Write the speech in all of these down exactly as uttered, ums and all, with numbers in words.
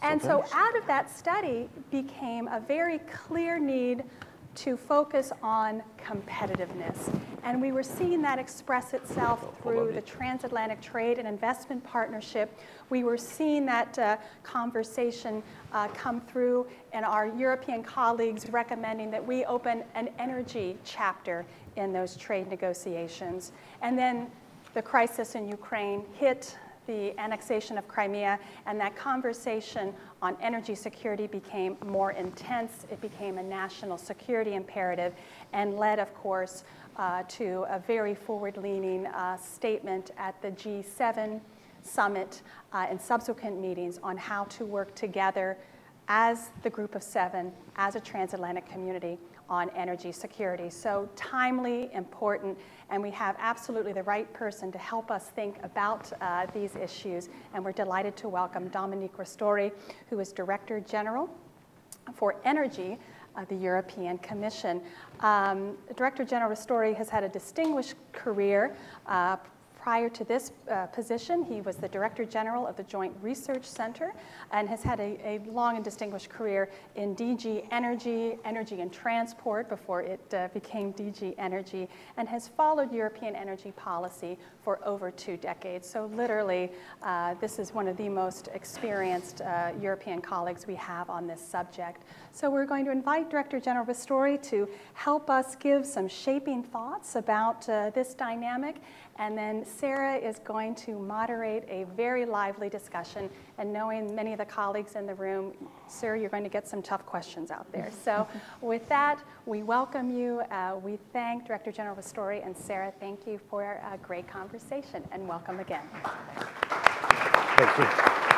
And so out of that study became a very clear need to focus on competitiveness. And we were seeing that express itself through the Transatlantic Trade and Investment Partnership. We were seeing that uh, conversation uh, come through in our European colleagues recommending that we open an energy chapter in those trade negotiations. And then the crisis in Ukraine hit, the annexation of Crimea, and that conversation on energy security became more intense. It became a national security imperative and led, of course, uh, to a very forward-leaning uh, statement at the G seven summit uh, and subsequent meetings on how to work together as the group of seven, as a transatlantic community, on energy security. So timely, important, and we have absolutely the right person to help us think about uh, these issues. And we're delighted to welcome Dominique Ristori, who is Director General for Energy of the European Commission. Um, Director General Ristori has had a distinguished career. Uh, Prior to this uh, position, he was the Director General of the Joint Research Center and has had a, a long and distinguished career in D G Energy, Energy and Transport before it uh, became D G Energy, and has followed European energy policy for over two decades. So literally, uh, this is one of the most experienced uh, European colleagues we have on this subject. So we're going to invite Director General Ristori to help us give some shaping thoughts about uh, this dynamic. And then Sarah is going to moderate a very lively discussion. And knowing many of the colleagues in the room, Sarah, you're going to get some tough questions out there. So with that, we welcome you. Uh, we thank Director General Ristori, and Sarah, thank you for a great conversation, and welcome again. Thank you.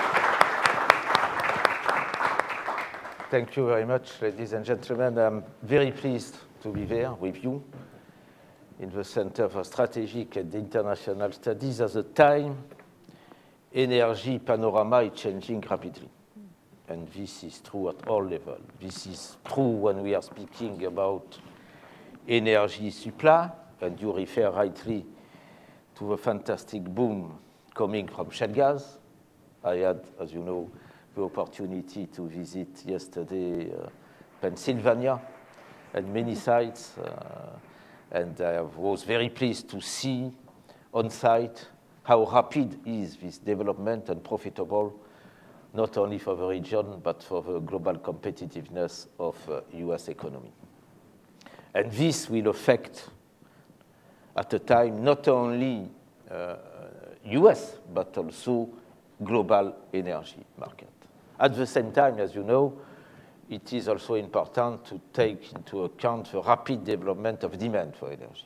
Thank you very much, ladies and gentlemen. I'm very pleased to be there with you in the Center for Strategic and International Studies at the time energy panorama is changing rapidly. And this is true at all levels. This is true when we are speaking about energy supply, and you refer rightly to the fantastic boom coming from shale gas. I had, as you know, the opportunity to visit yesterday uh, Pennsylvania and many sites. Uh, And I was very pleased to see on site how rapid is this development and profitable, not only for the region, but for the global competitiveness of the uh, U S economy. And this will affect, at a time, not only uh, U S, but also global energy market. At the same time, as you know, it is also important to take into account the rapid development of demand for energy.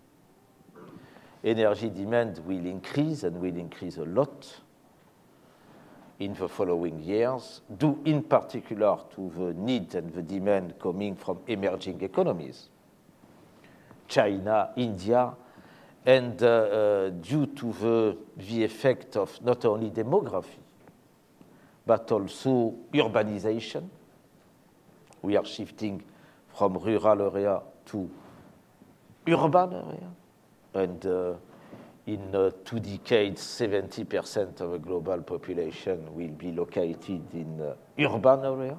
Energy demand will increase and will increase a lot in the following years, due in particular to the need and the demand coming from emerging economies, China, India, and uh, uh, due to the, the effect of not only demography, but also urbanization. We are shifting from rural area to urban area. And uh, in uh, two decades, seventy percent of the global population will be located in uh, urban area.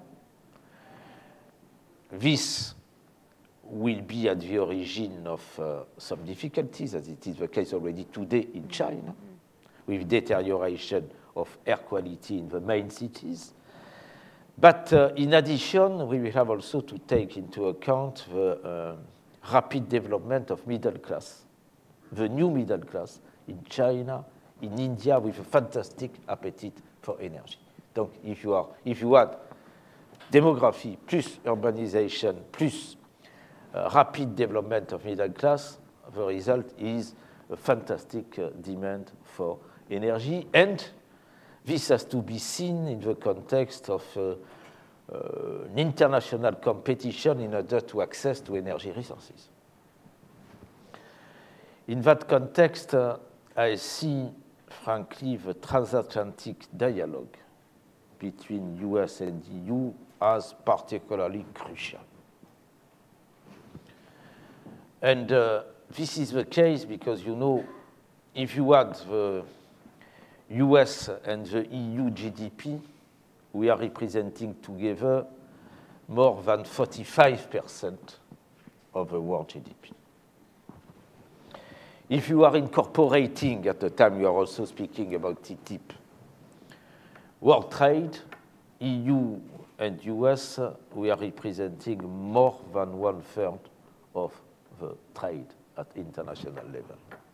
This will be at the origin of uh, some difficulties, as it is the case already today in China, with deterioration of air quality in the main cities. But uh, in addition, we will have also to take into account the uh, rapid development of middle class, the new middle class in China, in India, with a fantastic appetite for energy. So if you are, if you add demography plus urbanization plus uh, rapid development of middle class, the result is a fantastic uh, demand for energy, and this has to be seen in the context of uh, uh, an international competition in order to access to energy resources. In that context, uh, I see, frankly, the transatlantic dialogue between U S and E U as particularly crucial. And uh, this is the case because, you know, if you add the U S and the E U G D P, we are representing together more than forty-five percent of the world G D P. If you are incorporating, at the time you are also speaking about T T I P, world trade, E U and U S, we are representing more than one third of the trade at international level.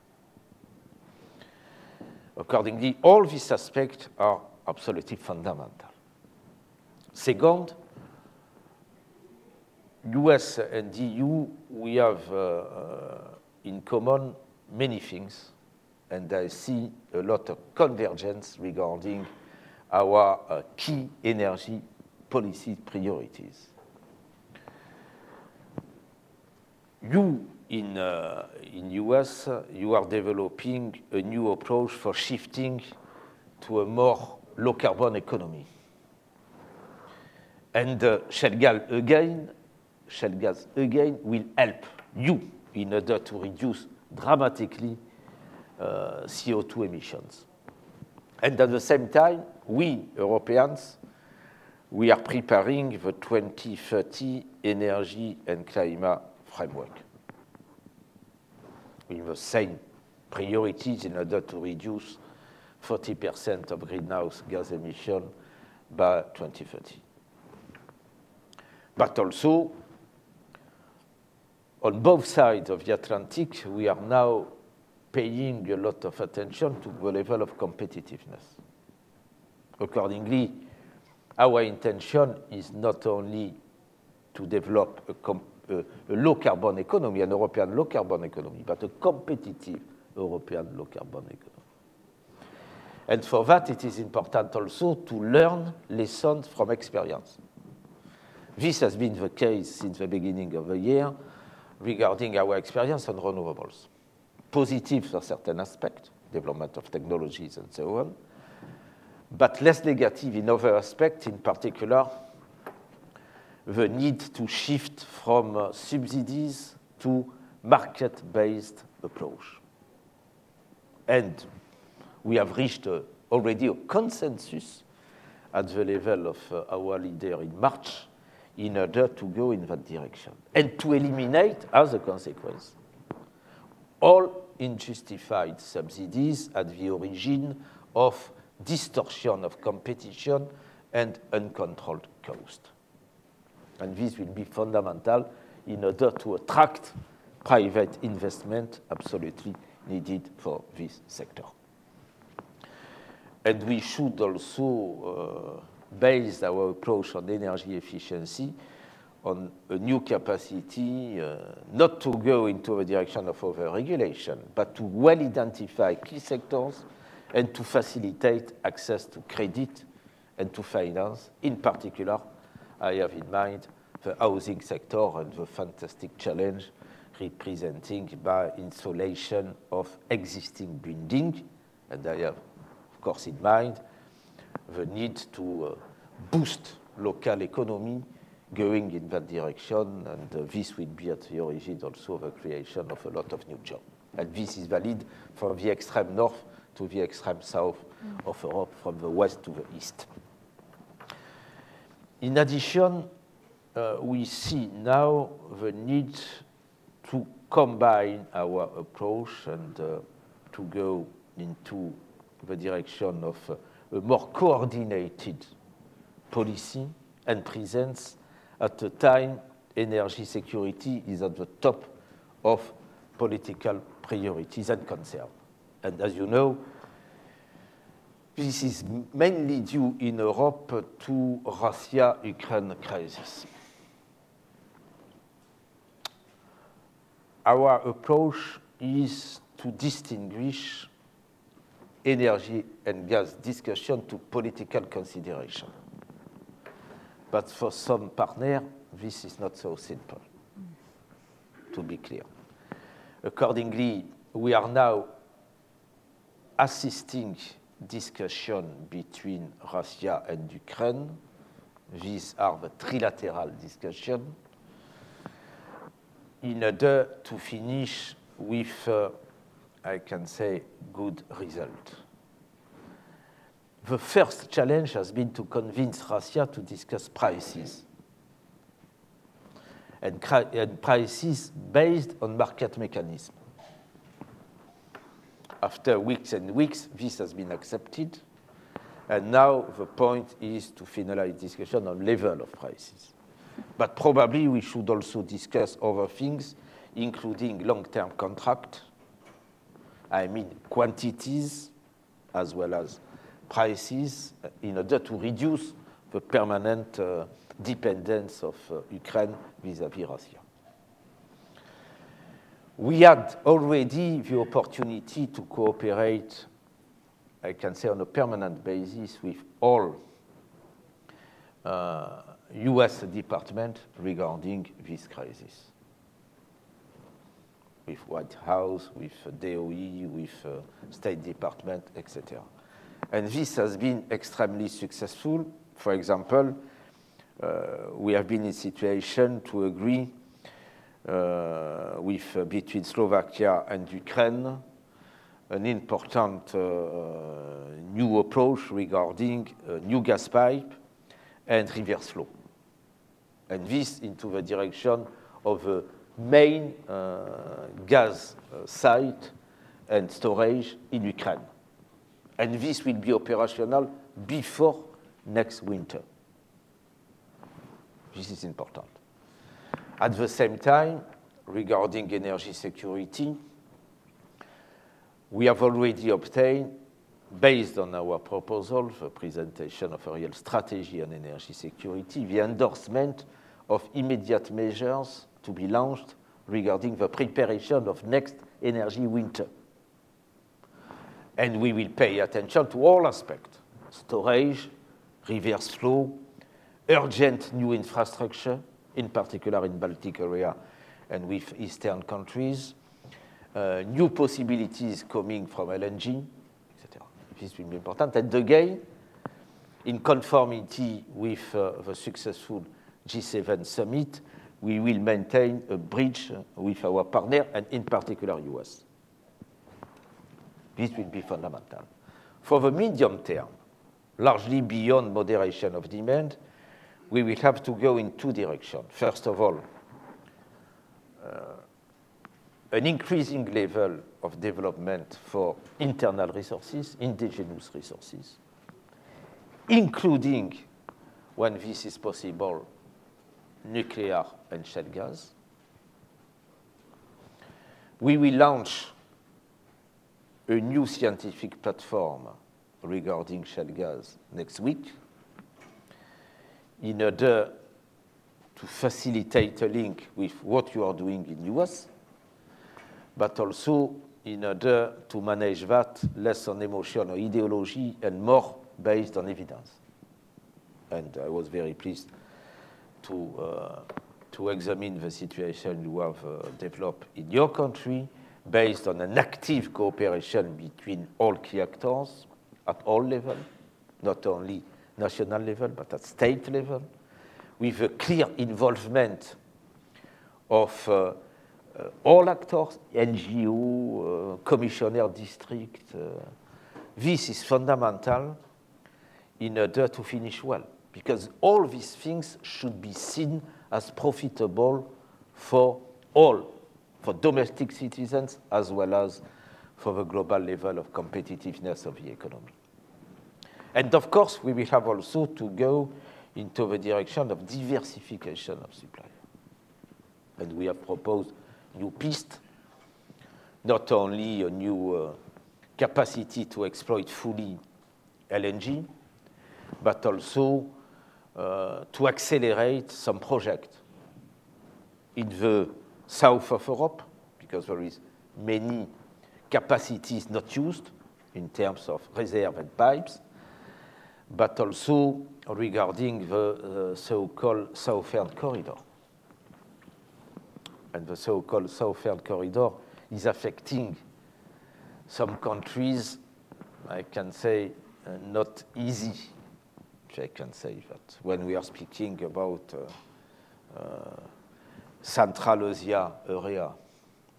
Accordingly, all these aspects are absolutely fundamental. Second, U S and E U, we have uh, uh, in common many things, and I see a lot of convergence regarding our uh, key energy policy priorities. You, in, uh, in U S, uh, you are developing a new approach for shifting to a more low-carbon economy. And uh, shale gas again, shale gas again will help you in order to reduce dramatically uh, C O two emissions. And at the same time, we, Europeans, we are preparing the twenty thirty energy and climate framework with the same priorities in order to reduce forty percent of greenhouse gas emissions by twenty thirty. But also, on both sides of the Atlantic, we are now paying a lot of attention to the level of competitiveness. Accordingly, our intention is not only to develop a, com- a, a low-carbon economy, an European low-carbon economy, but a competitive European low-carbon economy. And for that, it is important also to learn lessons from experience. This has been the case since the beginning of the year regarding our experience on renewables. Positive for certain aspects, development of technologies and so on, but less negative in other aspects, in particular, the need to shift from uh, subsidies to market-based approach. And we have reached uh, already a consensus at the level of uh, our leader in March in order to go in that direction and to eliminate, as a consequence, all unjustified subsidies at the origin of distortion of competition and uncontrolled cost. And this will be fundamental in order to attract private investment absolutely needed for this sector. And we should also uh, base our approach on energy efficiency on a new capacity, uh, not to go into the direction of over-regulation, but to well identify key sectors and to facilitate access to credit and to finance. In particular, I have in mind the housing sector and the fantastic challenge representing by installation of existing building. And I have, of course, in mind the need to uh, boost local economy going in that direction, and uh, this will be at the origin also of the creation of a lot of new jobs. And this is valid from the extreme north to the extreme south mm. of Europe, from the west to the east. In addition, uh, we see now the need to combine our approach and uh, to go into the direction of uh, a more coordinated policy and presence at the time energy security is at the top of political priorities and concerns. And as you know, this is mainly due in Europe to Russia-Ukraine crisis. Our approach is to distinguish energy and gas discussion to political consideration. But for some partners, this is not so simple, to be clear. Accordingly, we are now assisting discussion between Russia and Ukraine. These are the trilateral discussions in order to finish with, uh, I can say, good result. the first challenge has been to convince Russia to discuss prices. And, and prices based on market mechanism. After weeks and weeks, this has been accepted. And now the point is to finalize discussion on level of prices. But probably we should also discuss other things, including long-term contract, I mean quantities, as well as prices, in order to reduce the permanent uh, dependence of uh, Ukraine vis-à-vis Russia. We had already the opportunity to cooperate, I can say, on a permanent basis with all uh, U S departments regarding this crisis. With White House, with D O E, with uh, State Department, et cetera. And this has been extremely successful. For example, uh, we have been in situation to agree uh, with uh, between Slovakia and Ukraine an important uh, new approach regarding a new gas pipe and reverse flow. And this into the direction of the main uh, gas uh, site and storage in Ukraine. And this will be operational before next winter. This is important. At the same time, regarding energy security, we have already obtained, based on our proposal, the presentation of a real strategy on energy security, the endorsement of immediate measures to be launched regarding the preparation of next energy winter. And we will pay attention to all aspects: storage, reverse flow, urgent new infrastructure, in particular in Baltic area and with Eastern countries, uh, new possibilities coming from L N G, et cetera. This will be important. And again, in conformity with uh, the successful G seven summit, we will maintain a bridge with our partner, and in particular U S. This will be fundamental. For the medium term, largely beyond moderation of demand, we will have to go in two directions. First of all, uh, an increasing level of development for internal resources, indigenous resources, including, when this is possible, nuclear and shale gas. We will launch a new scientific platform regarding shale gas next week in order to facilitate a link with what you are doing in U S, but also in order to manage that less on emotion or ideology and more based on evidence. And I was very pleased to, uh, to examine the situation you have uh, developed in your country, based on an active cooperation between all key actors at all levels, not only national level, but at state level, with a clear involvement of uh, uh, all actors, N G O, uh, commissioner district. Uh, this is fundamental in order to finish well, because all these things should be seen as profitable for all, for domestic citizens as well as for the global level of competitiveness of the economy. And of course, we will have also to go into the direction of diversification of supply. And we have proposed new pistes, not only a new uh, capacity to exploit fully L N G, but also uh, to accelerate some projects in the south of Europe, because there is many capacities not used in terms of reserve and pipes, but also regarding the uh, so-called Southern Corridor. And the so-called Southern Corridor is affecting some countries, I can say, uh, not easy, if I can say that, when we are speaking about uh, uh, Central Asia area,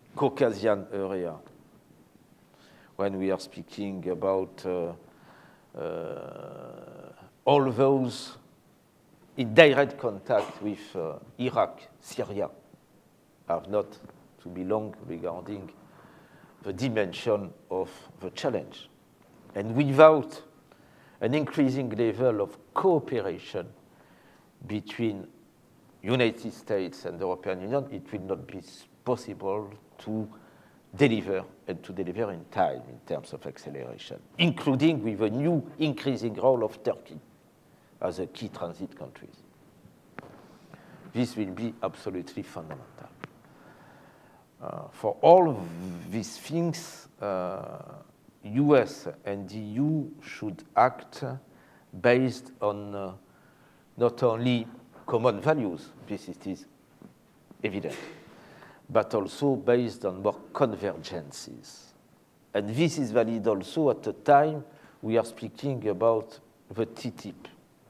Caucasian area, when we are speaking about uh, uh, all those in direct contact with uh, Iraq, Syria, have not to be long regarding the dimension of the challenge. And without an increasing level of cooperation between United States and the European Union, it will not be possible to deliver and to deliver in time in terms of acceleration, including with a new increasing role of Turkey as a key transit country. This will be absolutely fundamental. Uh, for all of these things, uh, U S and E U should act based on uh, not only common values, this is evident, but also based on more convergences. And this is valid also at the time we are speaking about the T T I P.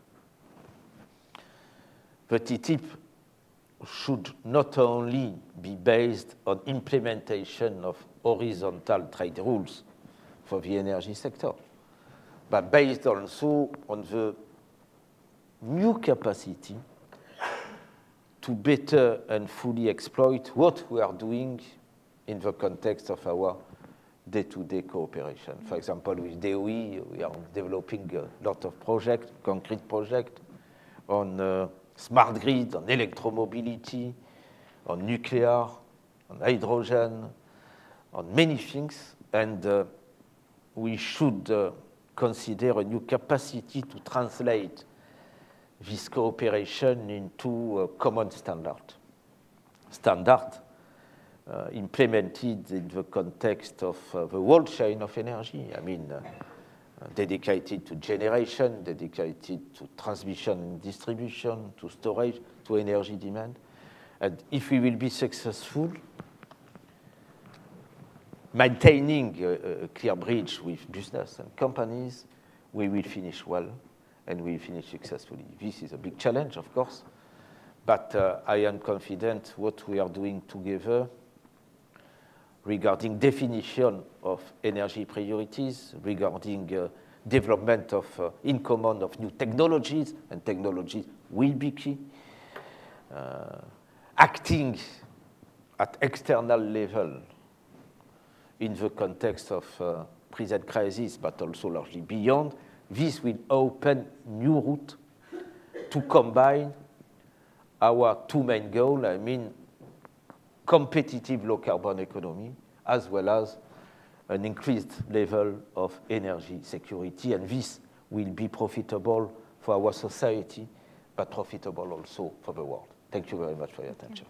The T T I P should not only be based on implementation of horizontal trade rules for the energy sector, but based also on the new capacity to better and fully exploit what we are doing in the context of our day-to-day cooperation. For example, with D O E, we are developing a lot of projects, concrete projects, on uh, smart grid, on electromobility, on nuclear, on hydrogen, on many things, and uh, we should uh, consider a new capacity to translate this cooperation into a common standard. Standard uh, implemented in the context of uh, the whole chain of energy. I mean, uh, uh, dedicated to generation, dedicated to transmission and distribution, to storage, to energy demand. And if we will be successful, maintaining a, a clear bridge with business and companies, we will finish well and we will finish successfully. This is a big challenge, of course, but uh, I am confident what we are doing together regarding definition of energy priorities, regarding uh, development of uh, in common of new technologies, and technologies will be key. Uh, acting at external level in the context of uh, present crisis, but also largely beyond, this will open new route to combine our two main goals, I mean, competitive low-carbon economy, as well as an increased level of energy security, and this will be profitable for our society, but profitable also for the world. Thank you very much for your attention.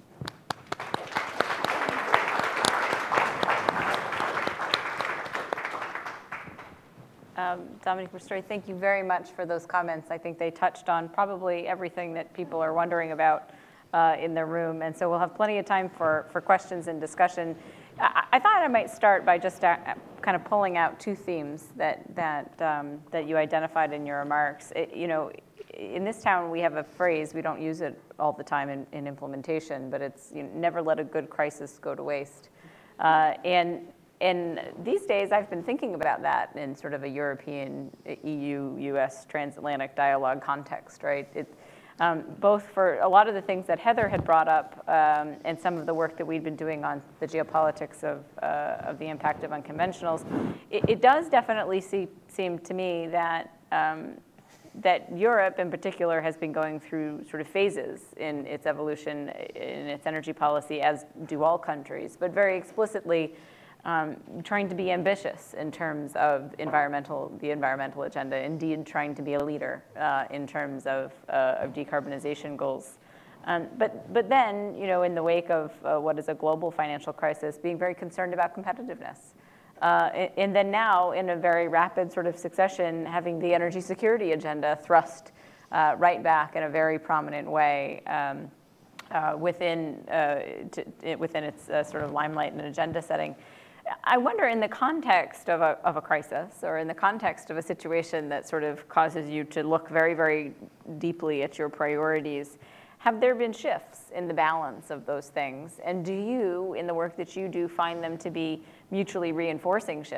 Um, Dominique Ristori, thank you very much for those comments. I think they touched on probably everything that people are wondering about uh, in the room, and so we'll have plenty of time for, for questions and discussion. I, I thought I might start by just uh, kind of pulling out two themes that that um, that you identified in your remarks. It, you know, in this town we have a phrase, we don't use it all the time in, in implementation, but it's you know, never let a good crisis go to waste. Uh, and And these days, I've been thinking about that in sort of a European, E U, U S transatlantic dialogue context, right? It, um, both for a lot of the things that Heather had brought up um, and some of the work that we've been doing on the geopolitics of, uh, of the impact of unconventionals, it, it does definitely see, seem to me that um, that Europe in particular has been going through sort of phases in its evolution, in its energy policy, as do all countries, but very explicitly Um, trying to be ambitious in terms of environmental, the environmental agenda, indeed trying to be a leader uh, in terms of, uh, of decarbonization goals. Um, but, but then, you know, in the wake of uh, what is a global financial crisis, being very concerned about competitiveness. Uh, and, and then now, in a very rapid sort of succession, having the energy security agenda thrust uh, right back in a very prominent way um, uh, within, uh, to, within its uh, sort of limelight and agenda setting. I wonder, in the context of a, of a crisis, or in the context of a situation that sort of causes you to look very, very deeply at your priorities, have there been shifts in the balance of those things? And do you, in the work that you do, find them to be mutually reinforcing shifts?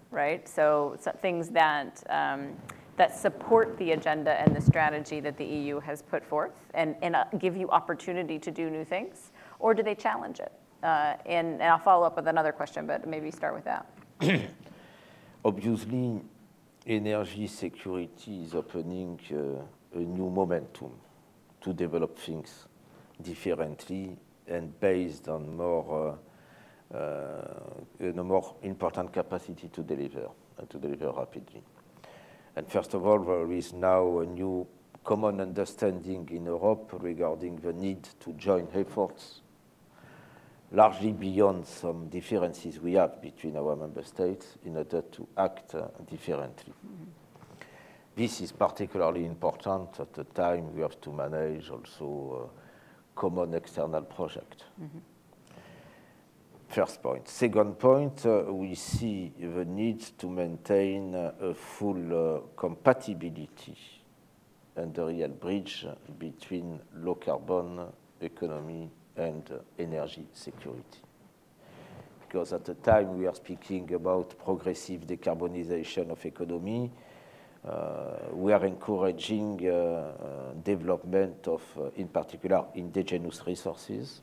right? So, so things that, um, that support the agenda and the strategy that the E U has put forth and, and uh, give you opportunity to do new things? Or do they challenge it? Uh, and, and I'll follow up with another question, but maybe start with that. Obviously, energy security is opening uh, a new momentum to develop things differently and based on more, uh, uh, a more important capacity to deliver and to deliver rapidly. And first of all, there is now a new common understanding in Europe regarding the need to join efforts, largely beyond some differences we have between our member states in order to act uh, differently. Mm-hmm. This is particularly important at the time we have to manage also uh, common external projects. Mm-hmm. First point. Second point, uh, we see the need to maintain uh, a full uh, compatibility and a real bridge between low carbon economy and uh, energy security. Because at the time we are speaking about progressive decarbonization of economy, uh, we are encouraging uh, uh, development of, uh, in particular, indigenous resources.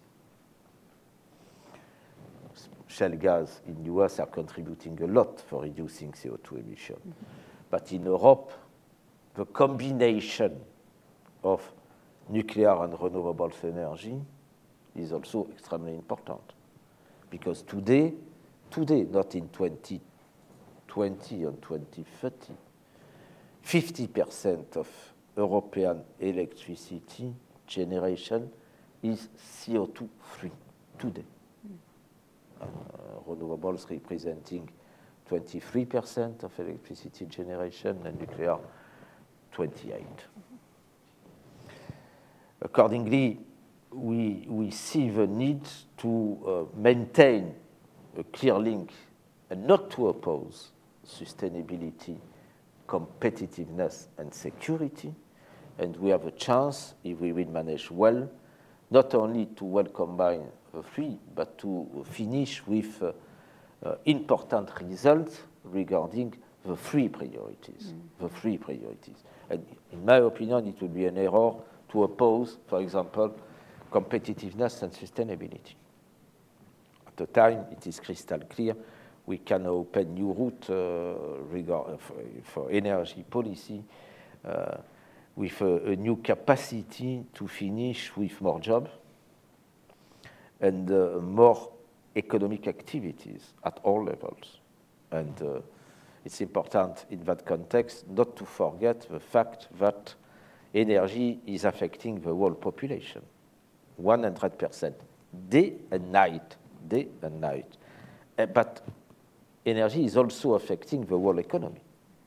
Shale gas in the U S are contributing a lot for reducing C O two emission. Mm-hmm. But in Europe, the combination of nuclear and renewables energy is also extremely important. Because today, today, not in twenty twenty and twenty thirty, fifty percent of European electricity generation is C O two free today. Uh, renewables representing twenty-three percent of electricity generation and nuclear twenty-eight. Mm-hmm. Accordingly, we, we see the need to uh, maintain a clear link and not to oppose sustainability, competitiveness, and security. And we have a chance, if we will manage well, not only to well combine the three, but to finish with uh, uh, important results regarding the three priorities, mm. the three priorities. And in my opinion, it would be an error to oppose, for example, competitiveness and sustainability. At the time, it is crystal clear we can open new route uh, regard, for, for energy policy uh, with a, a new capacity to finish with more jobs and uh, more economic activities at all levels. And uh, it's important in that context not to forget the fact that energy is affecting the whole population, one hundred percent, day and night, day and night. Uh, but energy is also affecting the whole economy.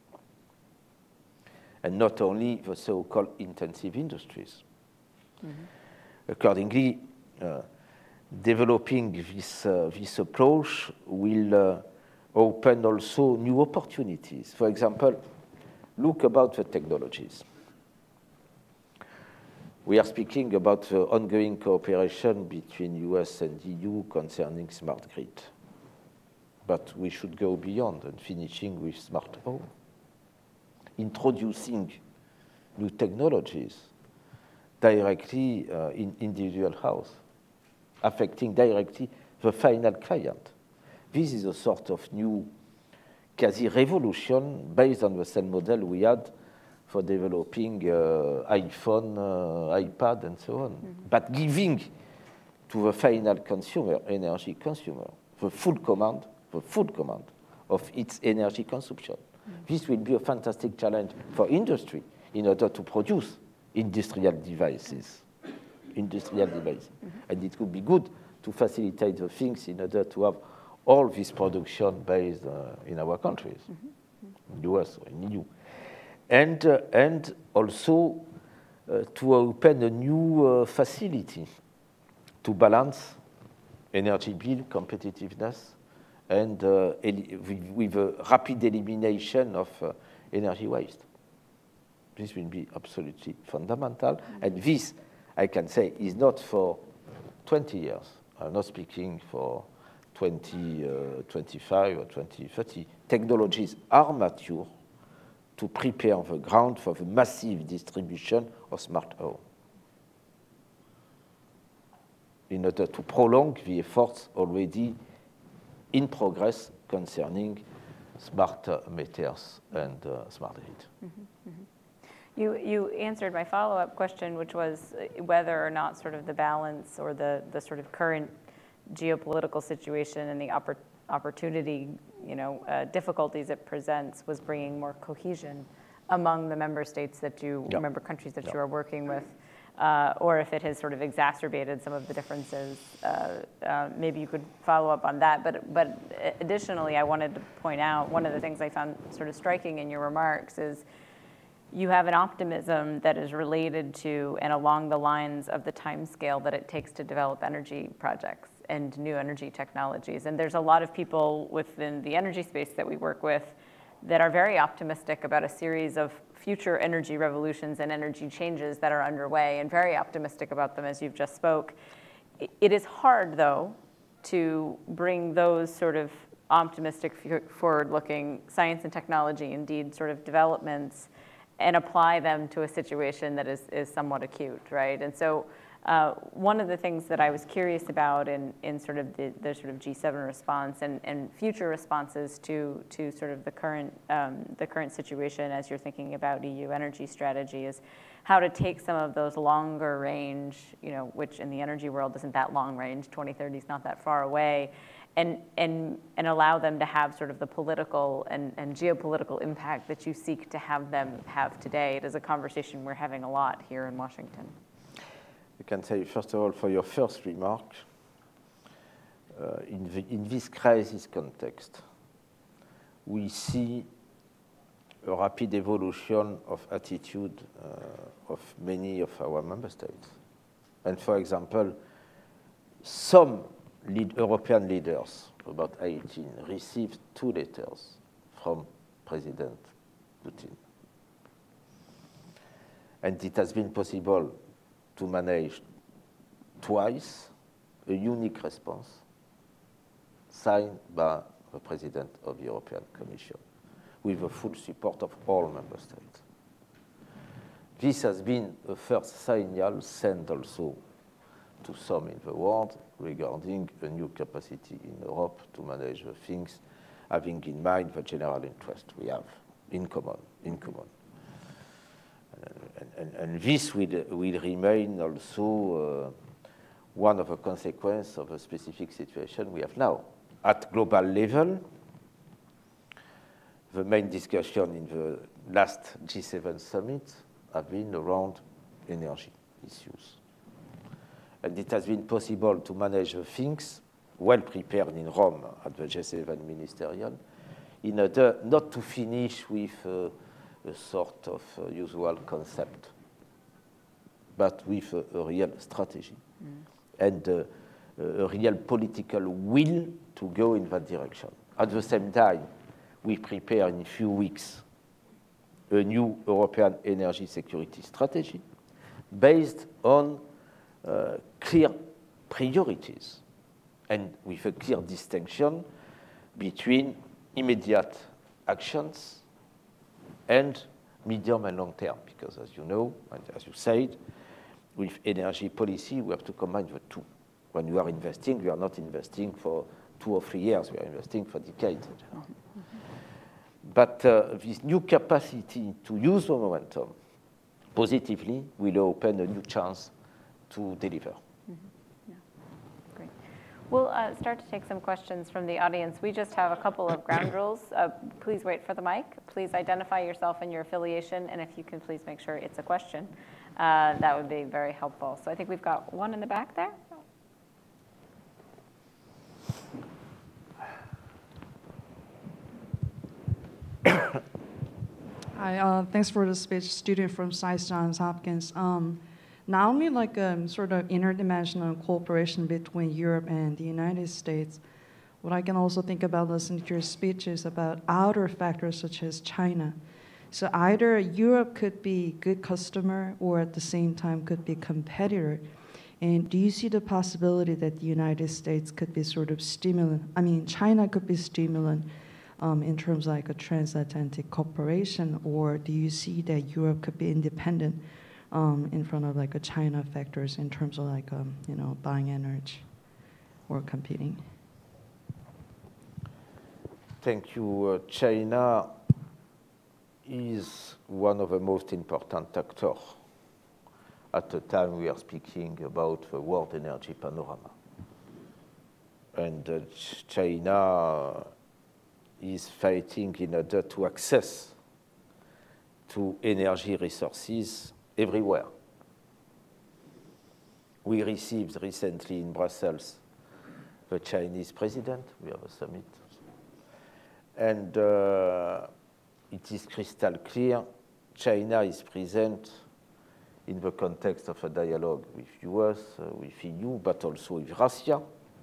And not only the so-called intensive industries. Mm-hmm. Accordingly, uh, developing this, uh, this approach will uh, open also new opportunities. For example, look about the technologies. We are speaking about the ongoing cooperation between U S and E U concerning smart grid. But we should go beyond and finishing with smart home. Introducing new technologies directly uh, in individual house, affecting directly the final client. This is a sort of new quasi-revolution based on the same model we had for developing uh, iPhone, uh, iPad, and so on. Mm-hmm. But giving to the final consumer, energy consumer, the full command, the full command of its energy consumption. Mm-hmm. This will be a fantastic challenge for industry in order to produce industrial devices. Industrial devices. Mm-hmm. And it would be good to facilitate the things in order to have all this production based uh, in our countries, mm-hmm. in the U S or in the E U. And, uh, and also uh, to open a new uh, facility to balance energy bill competitiveness and uh, with, with a rapid elimination of uh, energy waste. This will be absolutely fundamental. Mm-hmm. And this, I can say, is not for twenty years. I'm not speaking for twenty twenty-five or twenty thirty, technologies are mature to prepare the ground for the massive distribution of smart home, in order to prolong the efforts already in progress concerning smart uh, meters and uh, smart grid. Mm-hmm, mm-hmm. You, you answered my follow-up question, which was whether or not sort of the balance or the, the sort of current geopolitical situation and the oppor opportunity, you know, uh, difficulties it presents was bringing more cohesion among the member states that you, yep. member countries that yep. you are working with, uh, or if it has sort of exacerbated some of the differences. Uh, uh, maybe you could follow up on that. But, but additionally, I wanted to point out one of the things I found sort of striking in your remarks is you have an optimism that is related to and along the lines of the timescale that it takes to develop energy projects and new energy technologies. And there's a lot of people within the energy space that we work with that are very optimistic about a series of future energy revolutions and energy changes that are underway, and very optimistic about them, as you've just spoke. It is hard, though, to bring those sort of optimistic, forward-looking science and technology, indeed, sort of developments, and apply them to a situation that is, is somewhat acute, right? And so uh, one of the things that I was curious about in, in sort of the, the sort of G seven response and, and future responses to, to sort of the current, um, the current situation as you're thinking about E U energy strategy is how to take some of those longer range, you know, which in the energy world isn't that long range, twenty thirty is not that far away, and, and, and allow them to have sort of the political and, and geopolitical impact that you seek to have them have today. It is a conversation we're having a lot here in Washington. I can say, first of all, for your first remark, uh, in, the, in this crisis context, we see a rapid evolution of attitude uh, of many of our member states. And for example, some lead European leaders, about eighteen, received two letters from President Putin. And it has been possible to manage twice a unique response signed by the President of the European Commission with the full support of all member states. This has been a first signal sent also to some in the world regarding a new capacity in Europe to manage the things, having in mind the general interest we have in common, in common. And, and, and this will, will remain also uh, one of the consequences of a specific situation we have now. At global level, the main discussion in the last G seven summit have been around energy issues. And it has been possible to manage the things well prepared in Rome at the G seven ministerial in order not to finish with uh, a sort of uh, usual concept, but with a, a real strategy mm. and uh, a real political will to go in that direction. At the same time, we prepare in a few weeks a new European energy security strategy based on uh, clear priorities and with a clear distinction between immediate actions and medium and long term, because as you know, and as you said, with energy policy, we have to combine the two. When you are investing, we are not investing for two or three years, we are investing for decades. Mm-hmm. But uh, this new capacity to use the momentum positively will open a new chance to deliver. Mm-hmm. Yeah. Great. We'll uh, start to take some questions from the audience. We just have a couple of ground rules. Uh, please wait for the mic. Please identify yourself and your affiliation, and if you can please make sure it's a question, uh, that would be very helpful. So I think we've got one in the back there. Hi, uh, thanks for the speech, student from Science Johns Hopkins. Um, not only like a sort of interdimensional cooperation between Europe and the United States, what I can also think about listening to your speech is about outer factors such as China. So either Europe could be good customer or at the same time could be competitor. And do you see the possibility that the United States could be sort of stimulant, I mean, China could be stimulant um, in terms of like a transatlantic cooperation, or do you see that Europe could be independent um, in front of like a China factors in terms of like, um, you know, buying energy or competing? Thank you. Uh, China is one of the most important actors at the time we are speaking about the world energy panorama. And uh, China is fighting in order to access to energy resources everywhere. We received recently in Brussels the Chinese president. We have a summit. And uh, it is crystal clear, China is present in the context of a dialogue with U S, uh, with E U, but also with Russia.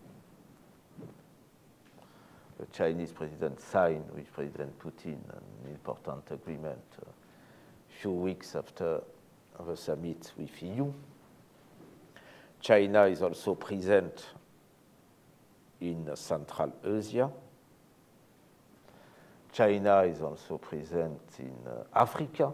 The Chinese president signed with President Putin an important agreement a few weeks after the summit with E U. China is also present in Central Asia. China is also present in uh, Africa.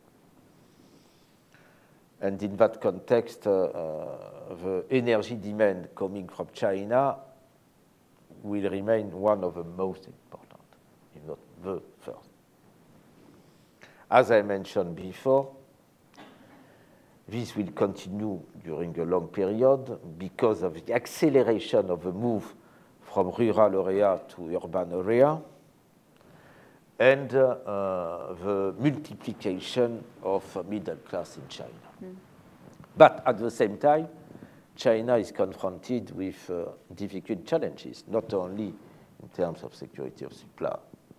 And in that context, uh, uh, the energy demand coming from China will remain one of the most important, if not the first. As I mentioned before, this will continue during a long period because of the acceleration of the move from rural area to urban area, and uh, uh, the multiplication of middle class in China. Mm. But at the same time, China is confronted with uh, difficult challenges, not only in terms of security of supply,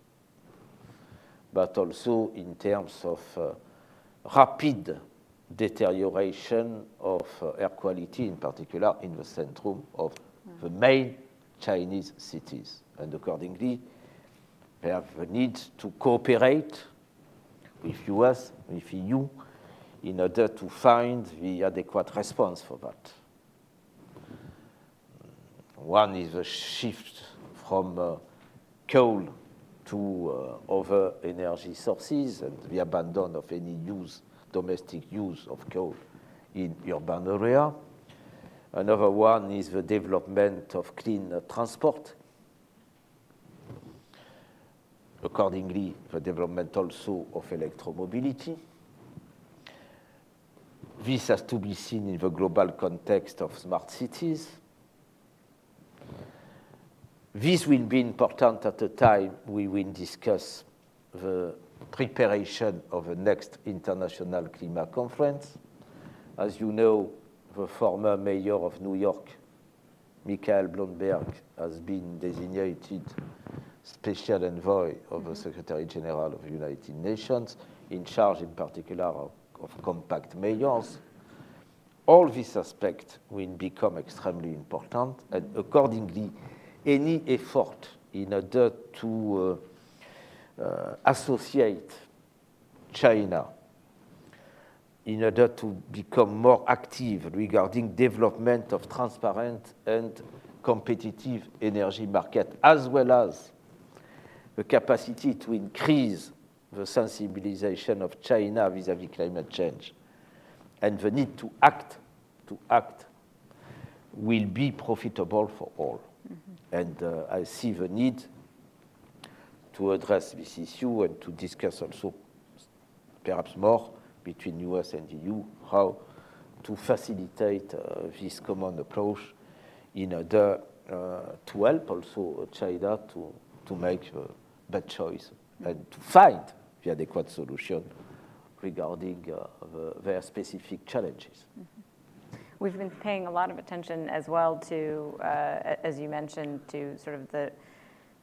but also in terms of uh, rapid deterioration of uh, air quality, in particular in the centrum of mm. the main Chinese cities. And accordingly, they have a need to cooperate with U S, with E U, in order to find the adequate response for that. One is the shift from uh, coal to uh, other energy sources and the abandon of any use, domestic use of coal in urban area. Another one is the development of clean uh, transport. Accordingly, the development also of electromobility. This has to be seen in the global context of smart cities. This will be important at the time we will discuss the preparation of the next International Climate Conference. As you know, the former mayor of New York, Michael Bloomberg, has been designated Special Envoy of the Secretary General of the United Nations, in charge in particular of, of compact mayors. All these aspects will become extremely important, and accordingly, any effort in order to uh, uh, associate China, in order to become more active regarding development of transparent and competitive energy market, as well as the capacity to increase the sensibilization of China vis-à-vis climate change, and the need to act, to act, will be profitable for all. Mm-hmm. And uh, I see the need to address this issue and to discuss also, perhaps more, between U S and E U, how to facilitate uh, this common approach in order uh, to help also China to, to make the best choice and to find the adequate solution regarding uh, the, their specific challenges. Mm-hmm. We've been paying a lot of attention as well to, uh, as you mentioned, to sort of the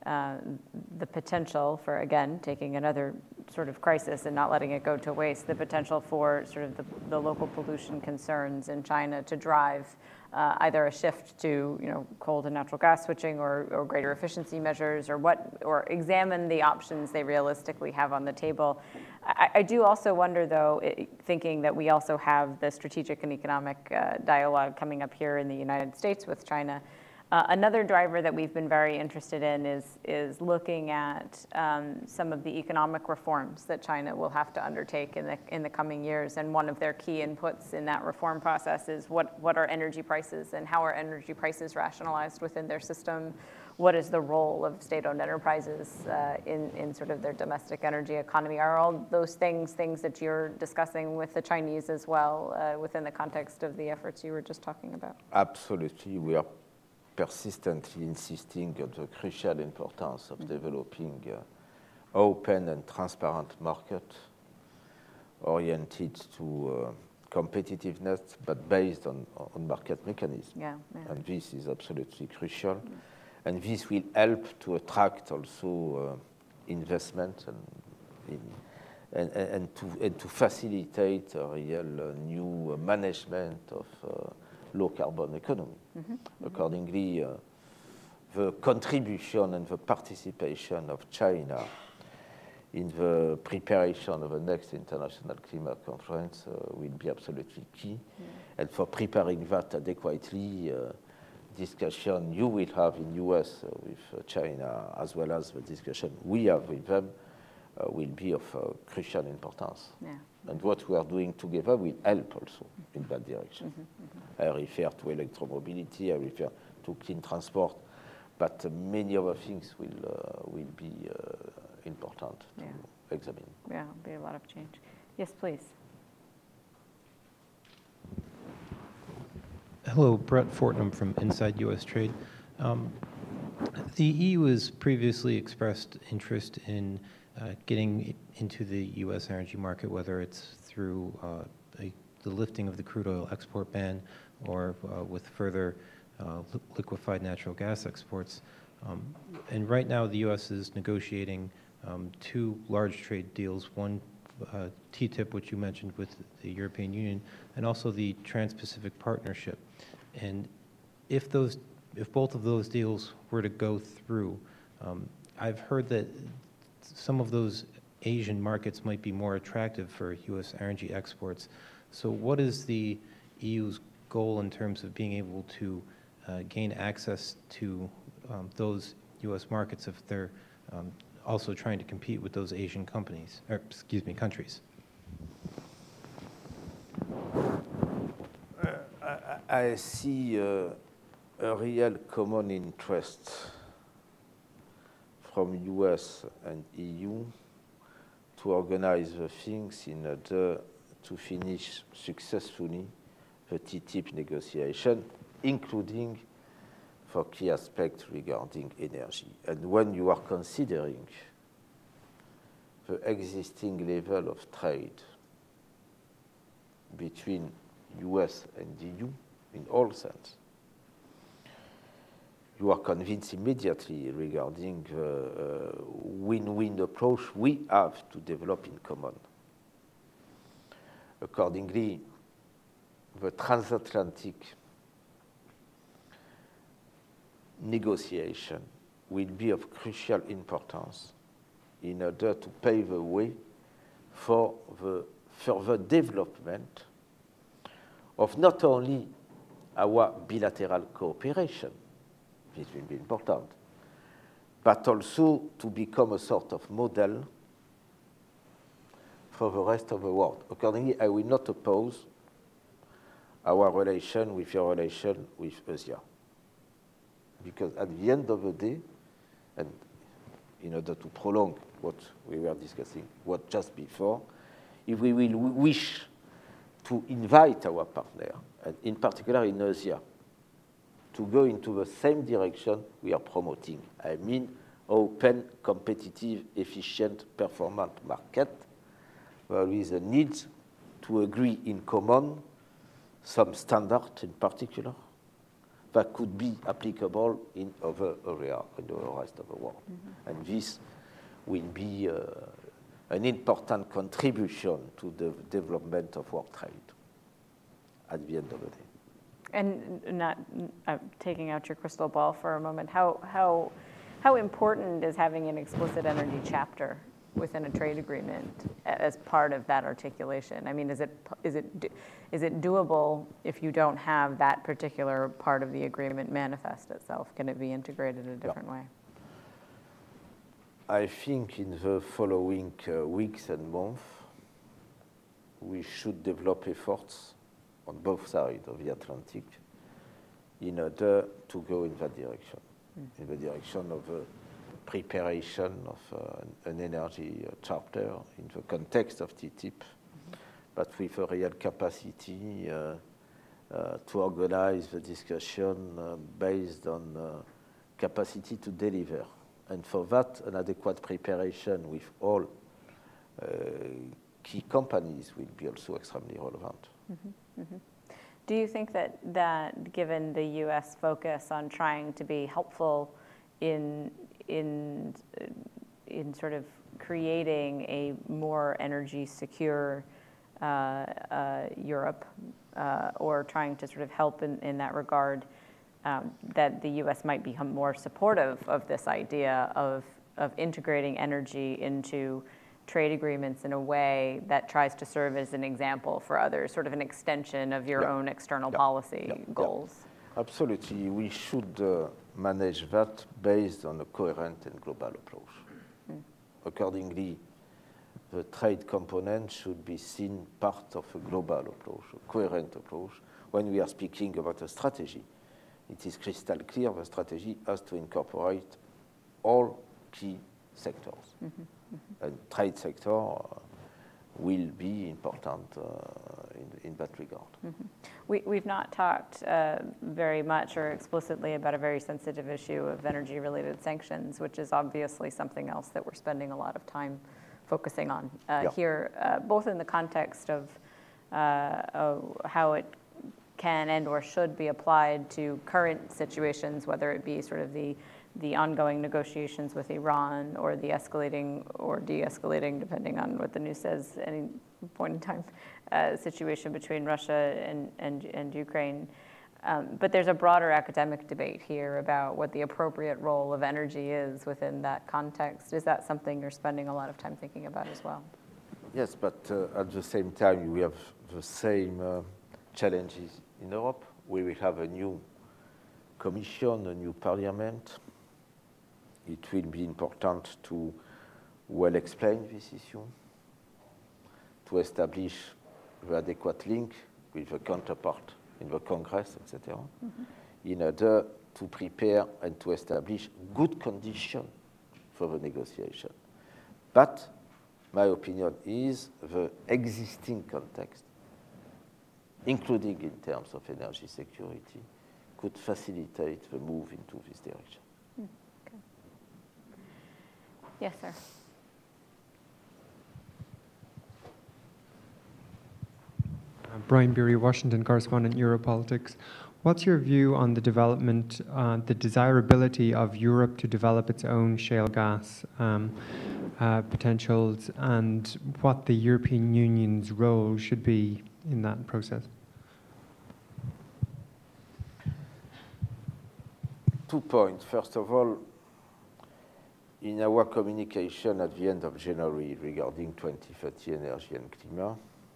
uh, the potential for, again, taking another sort of crisis and not letting it go to waste, the potential for sort of the, the local pollution concerns in China to drive uh, either a shift to, you know, coal to natural gas switching or, or greater efficiency measures, or what, or examine the options they realistically have on the table. I, I do also wonder, though, it, thinking that we also have the strategic and economic uh, dialogue coming up here in the United States with China. Uh, another driver that we've been very interested in is, is looking at um, some of the economic reforms that China will have to undertake in the, in the coming years. And one of their key inputs in that reform process is what, what are energy prices and how are energy prices rationalized within their system? What is the role of state-owned enterprises uh, in, in sort of their domestic energy economy? Are all those things things that you're discussing with the Chinese as well uh, within the context of the efforts you were just talking about? Absolutely. We are persistently insisting on the crucial importance of developing uh, open and transparent market oriented to uh, competitiveness, but based on, on market mechanism. Yeah, yeah. And this is absolutely crucial. Yeah. And this will help to attract also uh, investment and, in, and, and, to, and to facilitate a real uh, new management of uh, low carbon economy. Mm-hmm. Accordingly, uh, the contribution and the participation of China in the preparation of the next International Climate Conference uh, will be absolutely key. Yeah. And for preparing that adequately, uh, discussion you will have in U S uh, with uh, China, as well as the discussion we have with them, uh, will be of uh, crucial importance. Yeah. And what we are doing together will help also in that direction. Mm-hmm, mm-hmm. I refer to electromobility, I refer to clean transport, but uh, many other things will, uh, will be uh, important to yeah. examine. Yeah, it'll be a lot of change. Yes, please. Hello, Brett Fortnum from Inside U S Trade. Um, the E U has previously expressed interest in uh, getting into the U S energy market, whether it's through uh, a, the lifting of the crude oil export ban or uh, with further uh, li liquefied natural gas exports. Um, and right now, the U S is negotiating um, two large trade deals, one uh, T T I P, which you mentioned with the European Union, and also the Trans-Pacific Partnership. And if those, if both of those deals were to go through, um, I've heard that some of those Asian markets might be more attractive for U S energy exports. So what is the E U's goal in terms of being able to uh, gain access to um, those U S markets if they're um, also trying to compete with those Asian companies, or excuse me, countries? Uh, I, I see uh, a real common interest from U S and E U to organize the things in order to finish successfully the T T I P negotiation, including for key aspects regarding energy. And when you are considering the existing level of trade between U S and E U in all sense, you are convinced immediately regarding the uh, win-win approach we have to develop in common. Accordingly, the transatlantic negotiation will be of crucial importance in order to pave the way for the further development of not only our bilateral cooperation, this will be important, but also to become a sort of model for the rest of the world. Accordingly, I will not oppose our relation with your relation with Asia. Because at the end of the day, and in order to prolong what we were discussing, what just before, if we will wish to invite our partner, and in particular in Asia, to go into the same direction we are promoting, I mean open, competitive, efficient, performant market, there is a need to agree in common some standards in particular, that could be applicable in other areas in the rest of the world. Mm-hmm. And this will be uh, an important contribution to the development of world trade at the end of the day. And not uh, taking out your crystal ball for a moment, how, how, how important is having an explicit energy chapter within a trade agreement as part of that articulation? I mean, is it, is it, is it doable if you don't have that particular part of the agreement manifest itself? Can it be integrated in a different yeah. way? I think in the following uh, weeks and months, we should develop efforts on both sides of the Atlantic in order to go in that direction, mm. in the direction of uh, preparation of uh, an energy uh, chapter in the context of T T I P, mm-hmm. but with a real capacity uh, uh, to organize the discussion uh, based on uh, capacity to deliver. And for that, an adequate preparation with all uh, key companies will be also extremely relevant. Mm-hmm. Mm-hmm. Do you think that, that given the U S focus on trying to be helpful in in in sort of creating a more energy secure uh, uh, Europe, uh, or trying to sort of help in, in that regard, um, that the U S might become more supportive of this idea of of integrating energy into trade agreements in a way that tries to serve as an example for others, sort of an extension of your yeah. own external yeah. policy yeah. goals? Yeah. Absolutely. We should uh, manage that based on a coherent and global approach. Mm. Accordingly, the trade component should be seen part of a global approach, a coherent approach. When we are speaking about a strategy, it is crystal clear the strategy has to incorporate all key sectors. Mm-hmm. Mm-hmm. And trade sector uh, will be important uh, in, in that regard. Mm-hmm. We, we've not talked uh, very much or explicitly about a very sensitive issue of energy-related sanctions, which is obviously something else that we're spending a lot of time focusing on uh, yeah. here, uh, both in the context of, uh, of how it can and or should be applied to current situations, whether it be sort of the the ongoing negotiations with Iran or the escalating or de-escalating, depending on what the news says, at any point in time, uh, situation between Russia and, and, and Ukraine. Um, but there's a broader academic debate here about what the appropriate role of energy is within that context. Is that something you're spending a lot of time thinking about as well? Yes, but uh, at the same time, we have the same uh, challenges in Europe. We will have a new commission, a new parliament. It will be important to well explain this issue, to establish the adequate link with the counterpart in the Congress, et cetera, mm-hmm. in order to prepare and to establish good conditions for the negotiation. But my opinion is the existing context, including in terms of energy security, could facilitate the move into this direction. Mm. Yes, sir. Uh, Brian Beery, Washington correspondent, Europolitics. What's your view on the development, uh, the desirability of Europe to develop its own shale gas um, uh, potentials, and what the European Union's role should be in that process? Two points. First of all, in our communication at the end of January regarding twenty thirty energy and climate,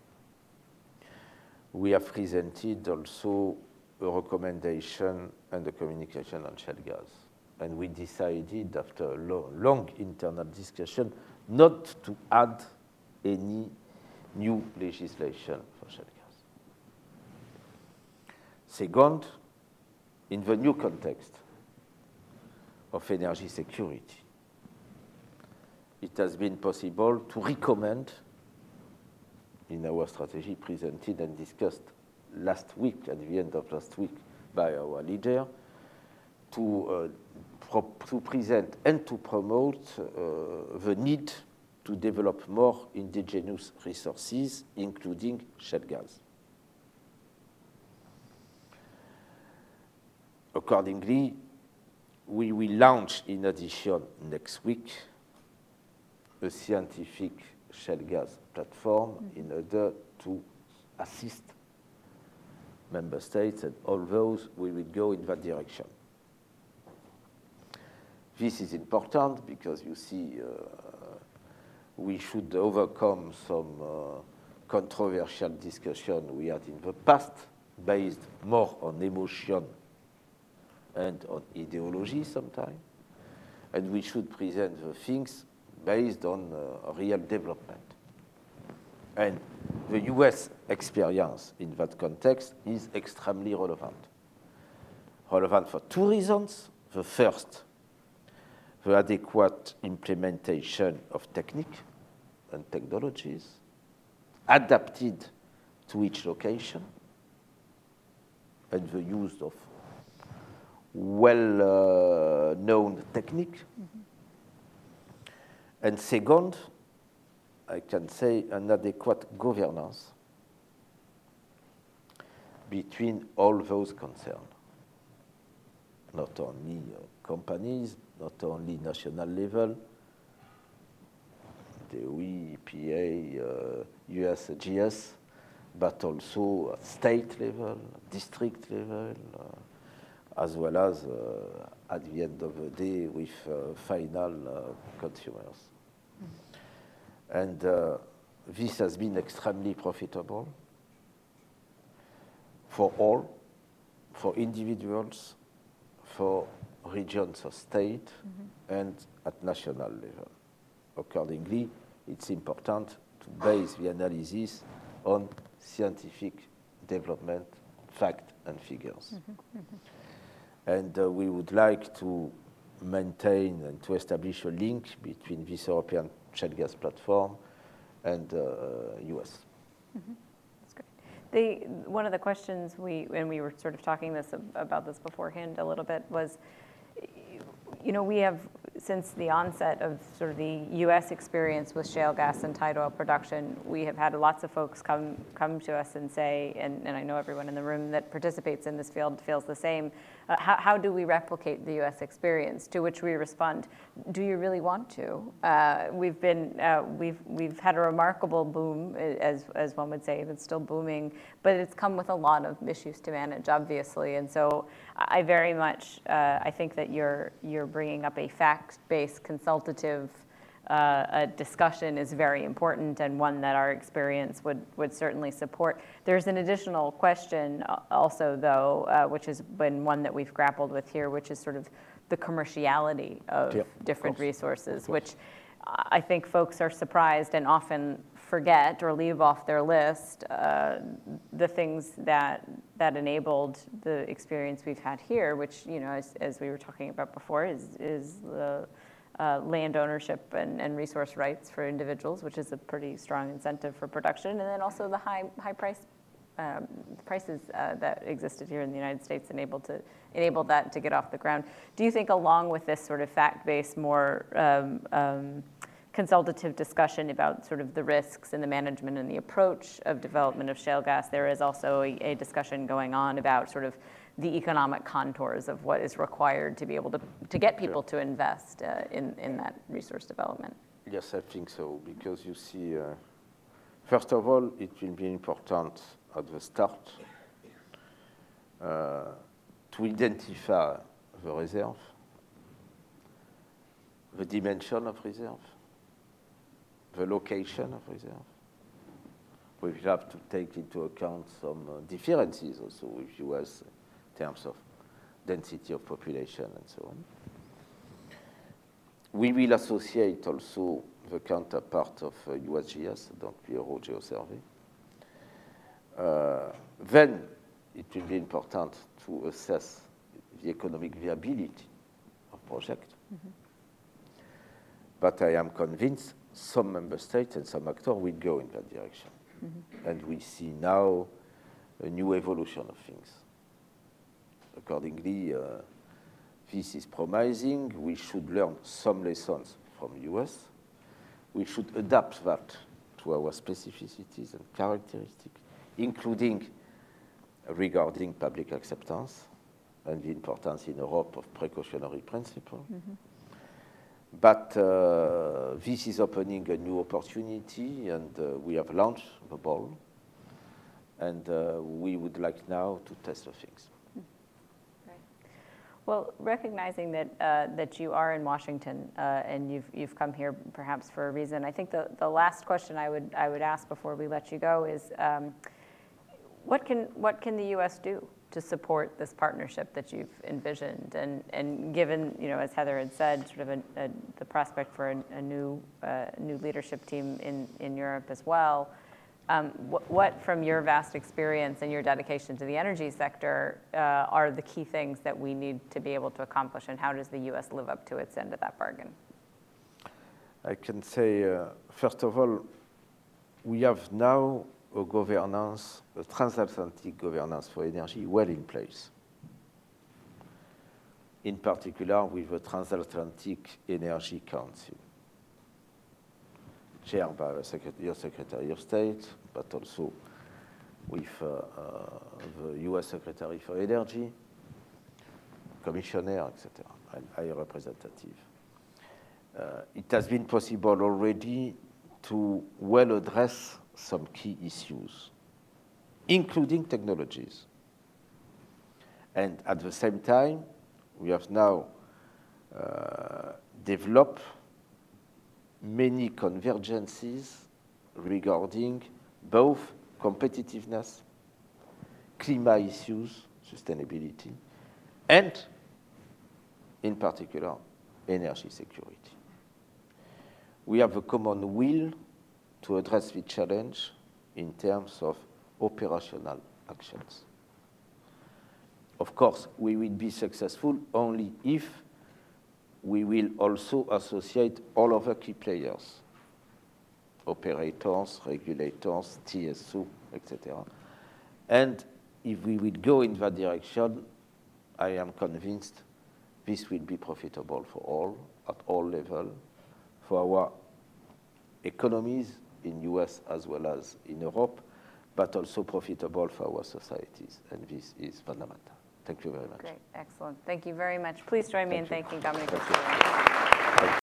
we have presented also a recommendation and a communication on shale gas. And we decided, after a lo- long internal discussion, not to add any new legislation for shale gas. Second, in the new context of energy security, it has been possible to recommend in our strategy presented and discussed last week, at the end of last week, by our leader, to, uh, pro- to present and to promote uh, the need to develop more indigenous resources, including shale gas. accordingly, we will launch, in addition, next week, a scientific shale gas platform mm-hmm. in order to assist member states, and all those, we will go in that direction. This is important because you see uh, we should overcome some uh, controversial discussion we had in the past, based more on emotion and on ideology sometimes, and we should present the things based on uh, real development. And the U S experience in that context is extremely relevant. Relevant for two reasons. The first, the adequate implementation of technique and technologies adapted to each location, and the use of well-known uh, technique. Mm-hmm. And second, I can say an adequate governance between all those concerned. Not only uh, companies, not only national level, D O E, E P A, uh, U S G S, but also at state level, district level, uh, as well as uh, at the end of the day with uh, final uh, consumers. Mm-hmm. And uh, this has been extremely profitable for all, for individuals, for regions or state, mm-hmm. and at national level. Accordingly, it's important to base the analysis on scientific development, fact, and figures. Mm-hmm. Mm-hmm. And uh, we would like to maintain and to establish a link between this European shale gas platform and uh, U S. Mm-hmm. That's great. The, one of the questions we, and we were sort of talking this about this beforehand a little bit, was, you know, we have, since the onset of sort of the U S experience with shale gas and tight oil production, we have had lots of folks come come to us and say, and, and I know everyone in the room that participates in this field feels the same, uh, how, how do we replicate the U S experience? To which we respond, do you really want to? Uh, we've been, uh, we've we've had a remarkable boom, as, as one would say, and it's still booming, but it's come with a lot of issues to manage, obviously, and so I very much, uh, I think that you're, you're bringing up a fact-based consultative uh, a discussion is very important, and one that our experience would, would certainly support. There's an additional question also, though, uh, which has been one that we've grappled with here, which is sort of the commerciality of yeah, different of resources, of which I think folks are surprised and often forget or leave off their list uh, the things that that enabled the experience we've had here, which, you know, as, as we were talking about before, is is the uh, land ownership and, and resource rights for individuals, which is a pretty strong incentive for production, and then also the high high price um, prices uh, that existed here in the United States enabled to enable that to get off the ground. Do you think, along with this sort of fact-based, more um, um, consultative discussion about sort of the risks and the management and the approach of development of shale gas, there is also a, a discussion going on about sort of the economic contours of what is required to be able to, to get people to invest uh, in, in that resource development? Yes, I think so, because you see, uh, first of all, it will be important at the start uh, to identify the reserve, the dimension of reserve, the location of reserve. We will have to take into account some uh, differences also with U S in terms of density of population and so on. We will associate also the counterpart of uh, U S G S, donc Bureau Geosurvey. Uh, then it will be important to assess the economic viability of project. Mm-hmm. But I am convinced some member states and some actors will go in that direction. Mm-hmm. And we see now a new evolution of things. Accordingly, uh, this is promising. We should learn some lessons from the U S. We should adapt that to our specificities and characteristics, including regarding public acceptance and the importance in Europe of precautionary principle. Mm-hmm. But uh, this is opening a new opportunity, and uh, we have launched the ball, and uh, we would like now to test the things. Well, recognizing that uh, that you are in Washington uh, and you've you've come here perhaps for a reason, I think the, the last question I would I would ask before we let you go is, um, what can what can the U S do to support this partnership that you've envisioned, and and given, you know, as Heather had said, sort of a, a, the prospect for a, a new uh, new leadership team in in Europe as well. Um, what, what, from your vast experience and your dedication to the energy sector, uh, are the key things that we need to be able to accomplish, and how does the U S live up to its end of that bargain? I can say, uh, first of all, we have now a governance, a transatlantic governance for energy well in place. In particular, with the Transatlantic Energy Council, chaired by the Secretary, Secretary of State, but also with uh, uh, the U S Secretary for Energy, Commissioner, et cetera, and High Representative. Uh, it has been possible already to well address some key issues, including technologies. And at the same time, we have now uh, developed many convergences regarding both competitiveness, climate issues, sustainability, and, in particular, energy security. We have a common will to address the challenge in terms of operational actions. Of course, we will be successful only if we will also associate all other key players, operators, regulators, T S O, et cetera. And if we will go in that direction, I am convinced this will be profitable for all, at all levels, for our economies in U S as well as in Europe, but also profitable for our societies. And this is fundamental. Thank you very much. Great, excellent. Thank you very much. Please join me in thanking Dominic. Thank you.